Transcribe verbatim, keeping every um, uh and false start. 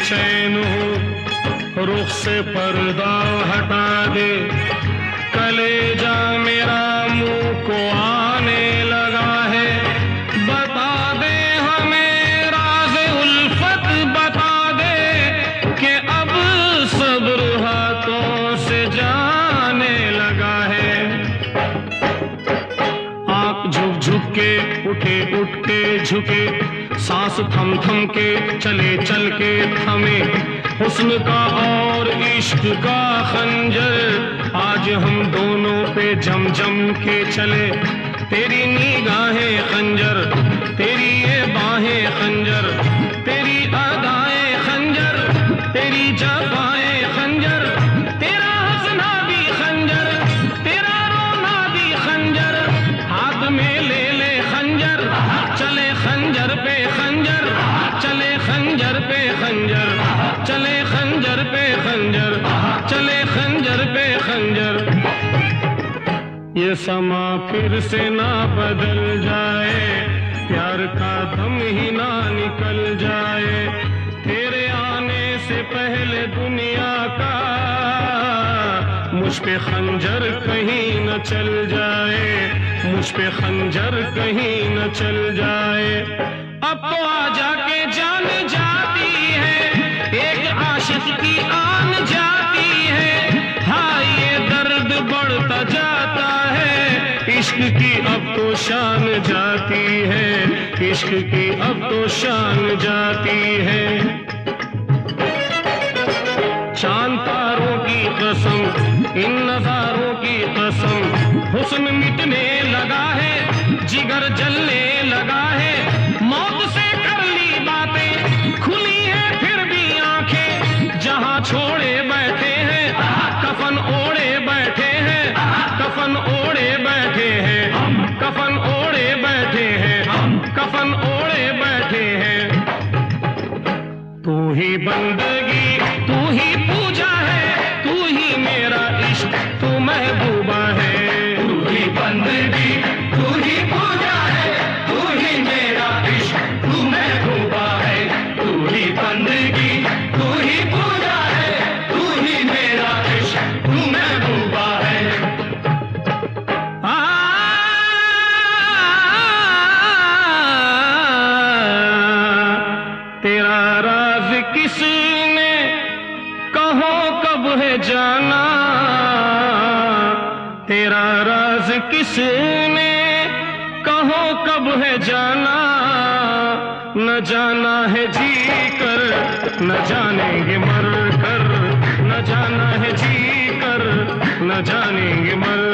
बेचैन हूँ, रुख से पर्दा हटा दे। कलेजा मेरा मुंह को आने लगा है, बता दे हमें राज़ उल्फत, बता दे कि अब सब्र हाथों से जाने लगा है। आँख झुक झुक के उठे, उठ के झुके, सांस थम थम के चले, चल के थमे, हुस्न का और इश्क का खंजर आज हम दोनों पे जम जम के चले। तेरी निगाहें खंजर, तेरी ये बाहें खंजर, तेरी अदाएं खंजर, तेरी जबाएं खंजर, तेरा हंसना भी खंजर, तेरा रोना भी खंजर। हाथ में ले ले खंजर, चले खंजर पे खंजर, चले खंजर पे खंजर, चले खंजर पे खंजर, चले खंजर पे खंजर। ये समा फिर से ना बदल जाए, प्यार का दम ही ना निकल जाए। तेरे आने से पहले दुनिया का मुझ पे खंजर कहीं न चल जाए, मुझ पे खंजर कहीं न चल जाए। अब तो आजा के जान जाती है, एक आशिक की आन जाती है। हाँ ये दर्द बढ़ता जाता है, इश्क की अब तो शान जाती है, इश्क की अब तो शान जाती है। चांद तारों की कसम, इन नजारों की कसम, हुस्न मिटने लगा है, जिगर जलने लगा है। मौत से कर ली बातें, खुली है फिर भी आंखें, जहां छोड़े बैठे हैं कफन ओढ़े बैठे हैं, कफन ओढ़े बैठे हैं, कफन ओढ़े बैठे हैं, कफन ओढ़े बैठे हैं। तू ही बंदगी, तू ही पूजा है, तू ही मेरा इश्क, तू महबूबा है। तू ही बंदगी, तू ही पूजा है, तू ही मेरा इश्क, तू महबूबा है। तू ही बंदगी, तू ही पूजा है, तू ही मेरा इश्क, तू महबूबा है। आ, तेरा राज किसने कहो कब है जाना, तेरा राज किसने कहो कब है जाना। न जाना है जी कर, न जानेंगे मर कर, न जाना है जी कर, न जानेंगे मर